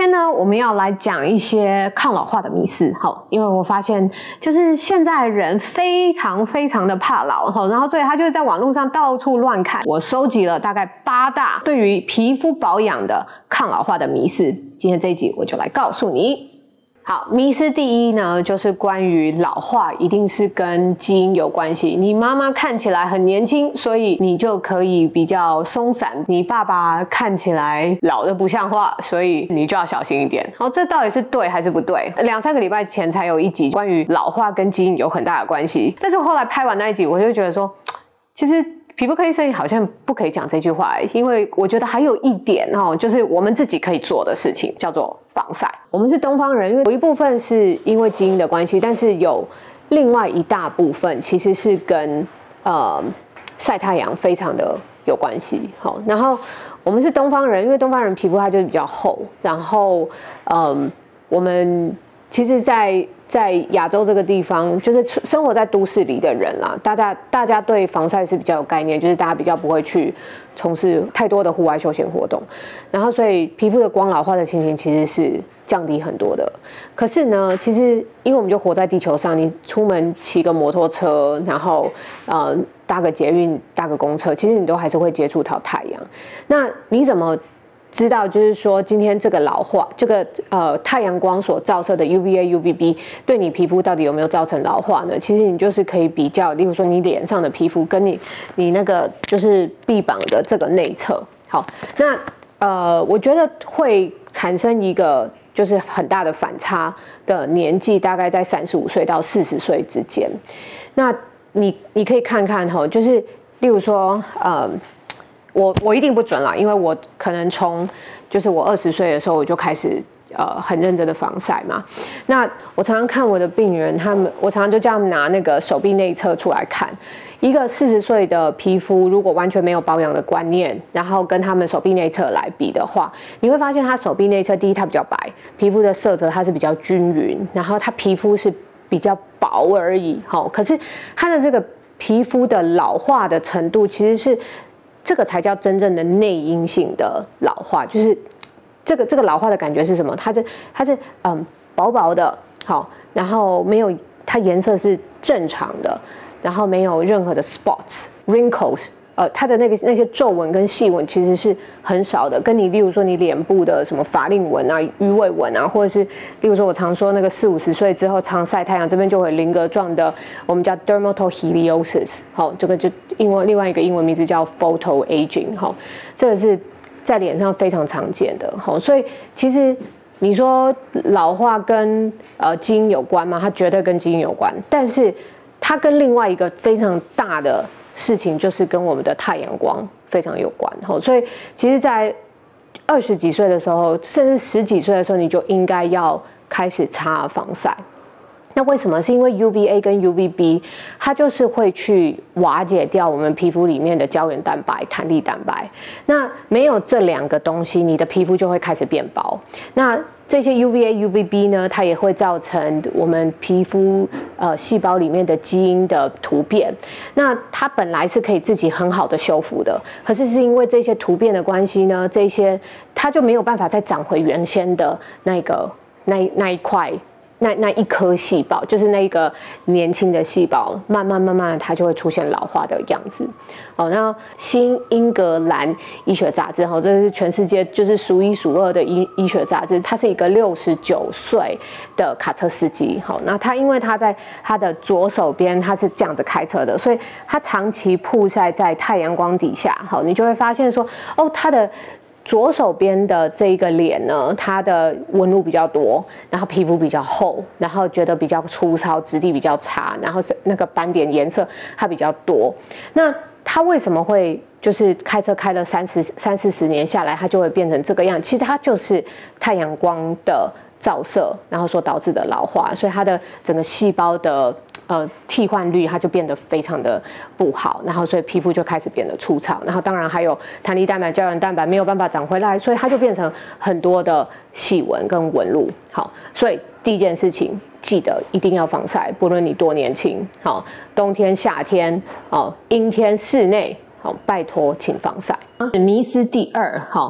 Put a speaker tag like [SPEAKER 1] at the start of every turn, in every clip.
[SPEAKER 1] 天呢，我们要来讲一些抗老化的迷思，因为我发现就是现在人非常的怕老，然后所以他就在网络上到处乱看。我收集了大概8大对于皮肤保养的抗老化的迷思，今天这一集我就来告诉你。好，迷思第一呢，就是关于老化一定是跟基因有关系。你妈妈看起来很年轻，所以你就可以比较松散；你爸爸看起来老得不像话，所以你就要小心一点。好，这到底是对还是不对？2、3个礼拜前才有一集关于老化跟基因有很大的关系，但是我后来拍完那一集，我就觉得说，其实皮肤科医生好像不可以讲这句话，因为我觉得还有一点就是我们自己可以做的事情，叫做防晒。我们是东方人，因为有一部分是因为基因的关系，但是有另外一大部分其实是跟晒太阳非常的有关系。然后我们是东方人，因为东方人皮肤它就比较厚，然后我们其实在亚洲这个地方，就是生活在都市里的人啦，大家对防晒是比较有概念，就是大家比较不会去从事太多的户外休闲活动，然后所以皮肤的光老化的情形其实是降低很多的。可是呢，其实因为我们就活在地球上，你出门骑个摩托车，然后搭个捷运、搭个公车，其实你都还是会接触到太阳。那你怎么知道就是说今天这个老化，这个太阳光所照射的 UVA、UVB 对你皮肤到底有没有造成老化呢？其实你就是可以比较，例如说你脸上的皮肤跟你那个就是臂膀的这个内侧。好，那我觉得会产生一个就是很大的反差的年纪，大概在35岁到40岁之间。那你可以看看就是例如说我一定不准啦，因为我可能从就是我20岁的时候我就开始很认真的防晒嘛。那我常常看我的病人，我常常就叫他们拿那个手臂内侧出来看，一个40岁的皮肤如果完全没有保养的观念，然后跟他们手臂内侧来比的话，你会发现他手臂内侧第一它比较白，皮肤的色泽它是比较均匀，然后它皮肤是比较薄而已。可是它的这个皮肤的老化的程度其实是这个才叫真正的内因性的老化，就是这个老化的感觉是什么？它是薄薄的，然后没有，它颜色是正常的，然后没有任何的 spots、wrinkles， 它的那些皱纹跟细纹其实是很少的，跟你例如说你脸部的什么法令纹啊、鱼尾纹啊，或者是例如说我常说那个40、50岁之后常晒太阳，这边就会菱格状的，我们叫 dermatoheliosis， 这个就另外一个英文名字叫 photo aging， 这个是在脸上非常常见的。所以其实你说老化跟基因有关吗？它绝对跟基因有关，但是它跟另外一个非常大的事情就是跟我们的太阳光非常有关。所以其实在20几岁的时候，甚至10几岁的时候，你就应该要开始擦防晒。那为什么？是因为 UVA 跟 UVB 它就是会去瓦解掉我们皮肤里面的胶原蛋白、弹力蛋白。那没有这2个东西，你的皮肤就会开始变薄。那这些 UVA、UVB 呢，它也会造成我们皮肤细胞里面的基因的突变。那它本来是可以自己很好的修复的，可是因为这些突变的关系呢，这些它就没有办法再长回原先的那一块。那一颗细胞，就是那个年轻的细胞，慢慢它就会出现老化的样子。那新英格兰医学杂志，这是全世界就是数1数2的医学杂志。他是一个69岁的卡车司机，那他因为他在他的左手边他是这样子开车的，所以他长期曝晒在太阳光底下，你就会发现说，他的左手边的这一个脸呢，它的纹路比较多，然后皮肤比较厚，然后觉得比较粗糙，质地比较差，然后那个斑点颜色它比较多。那它为什么会就是开车开了30、40年下来，它就会变成这个样？其实它就是太阳光的照射，然后所导致的老化，所以它的整个细胞的替换率它就变得非常的不好，然后所以皮肤就开始变得粗糙，然后当然还有弹力蛋白、胶原蛋白没有办法长回来，所以它就变成很多的细纹跟纹路。好，所以第一件事情记得一定要防晒，不论你多年轻，好，冬天、夏天，阴天、室内，好，拜托请防晒。迷思第2，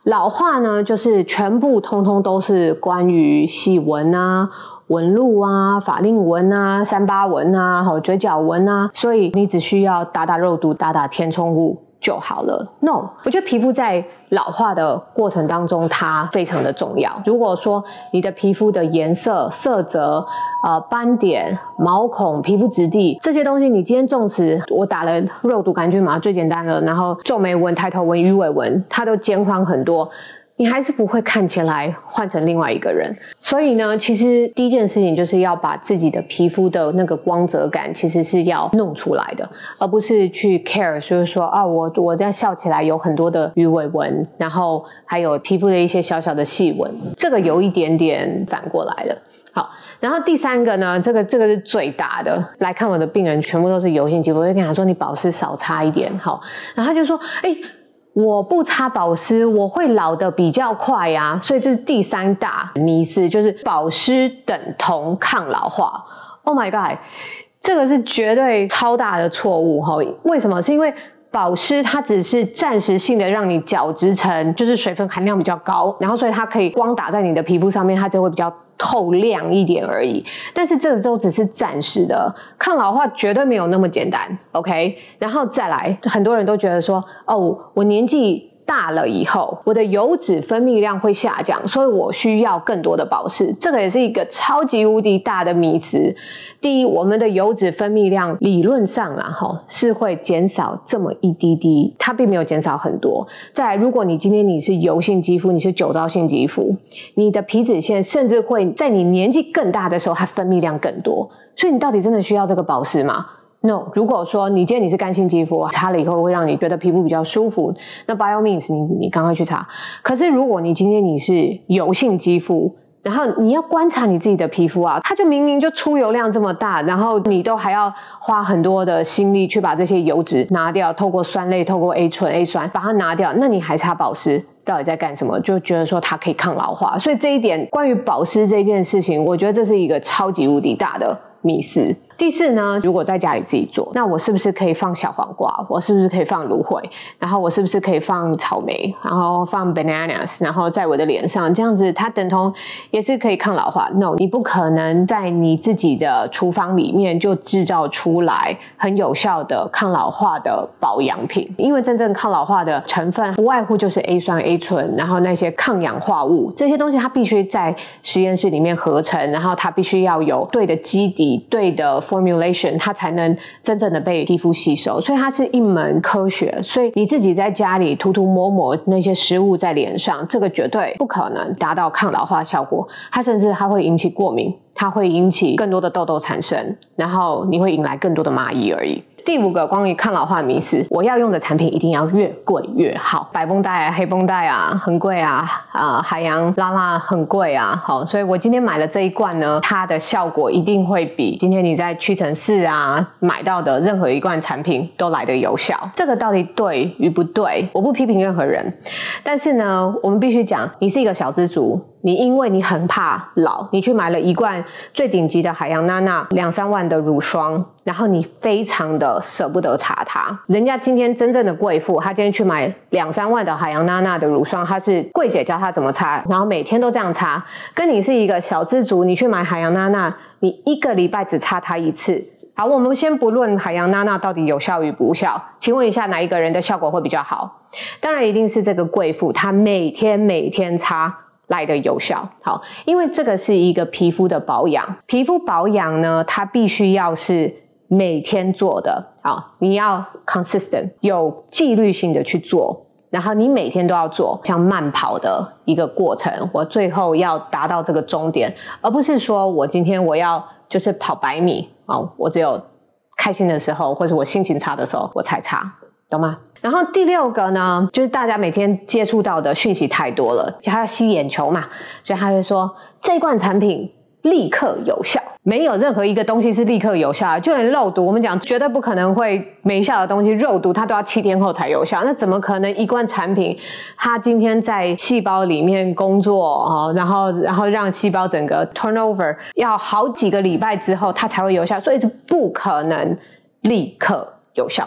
[SPEAKER 1] 老化呢，就是全部通通都是关于细纹啊、纹路啊、法令纹啊、3-8纹啊、嘴角纹啊，所以你只需要打打肉毒、打打填充物就好了。 No， 我觉得皮肤在老化的过程当中它非常的重要。如果说你的皮肤的颜色、色泽、斑点、毛孔、皮肤质地这些东西，你今天纵使我打了肉毒杆菌麻最简单的，然后皱眉纹、抬头纹、鱼尾纹它都减缓很多，你还是不会看起来换成另外一个人。所以呢，其实第一件事情就是要把自己的皮肤的那个光泽感其实是要弄出来的，而不是去 care 就是说我这样笑起来有很多的鱼尾纹，然后还有皮肤的一些小小的细纹，这个有一点点反过来了。好，然后第三个呢，这个是最大的。来看我的病人全部都是油性肌肤，我会跟他说你保湿少擦一点。好，然后他就说我不擦保湿我会老得比较快啊，所以这是第三大迷思，就是保湿等同抗老化。 Oh my god， 这个是绝对超大的错误。为什么？是因为保湿它只是暂时性的让你角质层就是水分含量比较高，然后所以它可以光打在你的皮肤上面，它就会比较透亮一点而已，但是这个都只是暂时的，抗老化绝对没有那么简单 OK。 然后再来，很多人都觉得说我年纪大了以后我的油脂分泌量会下降，所以我需要更多的保湿，这个也是一个超级无敌大的迷思。第一，我们的油脂分泌量理论上是会减少这么一滴滴，它并没有减少很多。再来，如果你今天你是油性肌肤，你是酒糟性肌肤，你的皮脂腺甚至会在你年纪更大的时候它分泌量更多，所以你到底真的需要这个保湿吗？No， 如果说你今天你是干性肌肤，擦了以后会让你觉得皮肤比较舒服，那 by all means 你赶快去擦。可是如果你今天你是油性肌肤，然后你要观察你自己的皮肤它就明明就出油量这么大，然后你都还要花很多的心力去把这些油脂拿掉，透过酸类、透过 A 醇、A 酸把它拿掉，那你还擦保湿到底在干什么？就觉得说它可以抗老化。所以这一点关于保湿这件事情，我觉得这是一个超级无敌大的迷思。第四呢，如果在家里自己做，那我是不是可以放小黄瓜？我是不是可以放芦荟？然后我是不是可以放草莓？然后放 bananas， 然后在我的脸上，这样子它等同也是可以抗老化 ？No， 你不可能在你自己的厨房里面就制造出来很有效的抗老化的保养品，因为真正抗老化的成分不外乎就是 A 酸、A 醇，然后那些抗氧化物，这些东西它必须在实验室里面合成，然后它必须要有对的基底、对的formulation， 它才能真正的被皮肤吸收，所以它是一门科学。所以你自己在家里涂涂抹抹那些食物在脸上，这个绝对不可能达到抗老化效果，它甚至它会引起过敏，它会引起更多的痘痘产生，然后你会引来更多的蚂蚁而已。第五个关于抗老化的迷思，我要用的产品一定要越贵越好，白绷带、黑绷带很贵海洋拉拉很贵好，所以我今天买了这一罐呢，它的效果一定会比今天你在屈臣氏买到的任何一罐产品都来得有效。这个到底对与不对，我不批评任何人，但是呢，我们必须讲，你是一个小资族，你因为你很怕老，你去买了一罐最顶级的海洋娜娜2-3万的乳霜，然后你非常的舍不得擦它。人家今天真正的贵妇，她今天去买2-3万的海洋娜娜的乳霜，她是柜姐教她怎么擦，然后每天都这样擦。跟你是一个小资族，你去买海洋娜娜，你1个礼拜只擦它1次。好，我们先不论海洋娜娜到底有效与不效，请问一下哪一个人的效果会比较好？当然一定是这个贵妇，她每天擦来的有效。好，因为这个是一个皮肤的保养，皮肤保养呢，它必须要是每天做的。好，你要 consistent 有纪律性的去做，然后你每天都要做，像慢跑的一个过程，我最后要达到这个终点，而不是说我今天我要就是跑100米我只有开心的时候或者我心情差的时候我才擦，懂吗？然后第6个呢，就是大家每天接触到的讯息太多了，它要吸眼球嘛，所以他会说这罐产品立刻有效。没有任何一个东西是立刻有效的，就连肉毒，我们讲绝对不可能会没效的东西，肉毒它都要7天后才有效，那怎么可能一罐产品它今天在细胞里面工作然后让细胞整个 turnover 要好几个礼拜之后它才会有效，所以是不可能立刻有效的。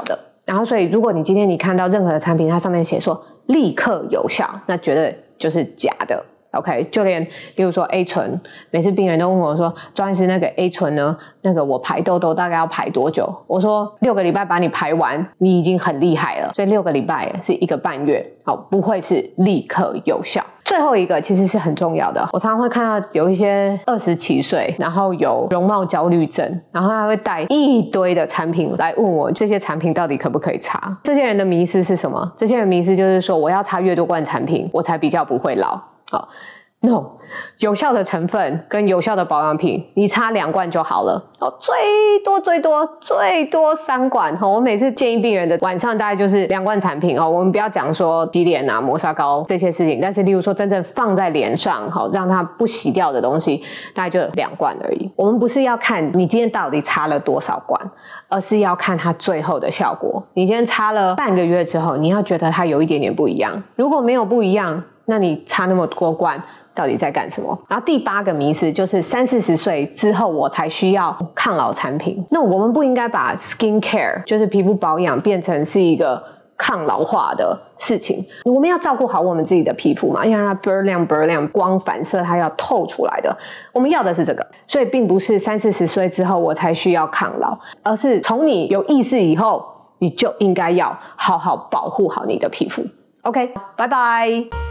[SPEAKER 1] 然后所以如果你今天你看到任何的产品，它上面写说立刻有效，那绝对就是假的。OK， 就连例如说 A 醇，每次病人都问我说，庄医师那个 A 醇呢，那个我排痘痘大概要排多久？我说6个礼拜把你排完，你已经很厉害了。所以6个礼拜是1个半月，好，不会是立刻有效。最后一个其实是很重要的，我常常会看到有一些20几岁，然后有容貌焦虑症，然后他会带一堆的产品来问我，这些产品到底可不可以擦？这些人的迷思是什么？这些人迷思就是说，我要擦越多罐产品，我才比较不会老。好 ，no， 有效的成分跟有效的保养品，你擦2罐就好了。哦，最多3罐。我每次建议病人的晚上大概就是2罐产品。我们不要讲说洗脸啊、磨砂膏这些事情，但是例如说真正放在脸上，让它不洗掉的东西，大概就2罐而已。我们不是要看你今天到底擦了多少罐，而是要看它最后的效果。你今天擦了半个月之后，你要觉得它有一点点不一样。如果没有不一样，那你擦那么多罐到底在干什么？然后第8个迷思就是30-40岁之后我才需要抗老产品。那我们不应该把 skin care 就是皮肤保养变成是一个抗老化的事情。我们要照顾好我们自己的皮肤嘛，要让它倍儿亮，光反射它要透出来的。我们要的是这个，所以并不是30-40岁之后我才需要抗老，而是从你有意识以后，你就应该要好好保护好你的皮肤。OK， 拜拜。